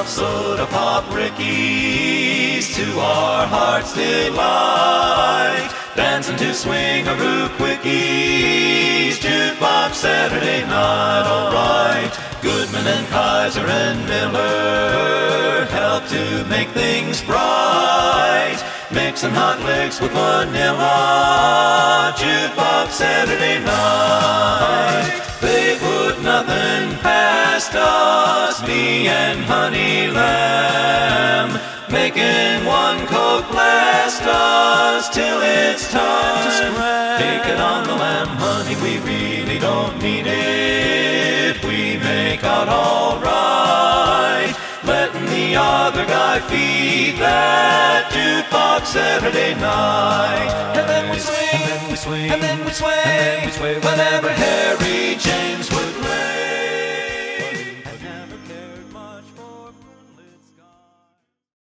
of soda pop rickies to our heart's delight. Dancing to swing-a-roo quickies, jukebox Saturday night, alright. Goodman and Kaiser and Miller help to make things bright. Mixing hot licks with vanilla, jukebox Saturday night. They put nothing past us, me and Honey Lamb, making one Coke last us till it's time to scram. Take it on the lamb, honey, we really don't need it. We make out all right, letting the other guy feed that jukebox Saturday night. And then we swing, and then we swing, and then we sway, whenever Harry James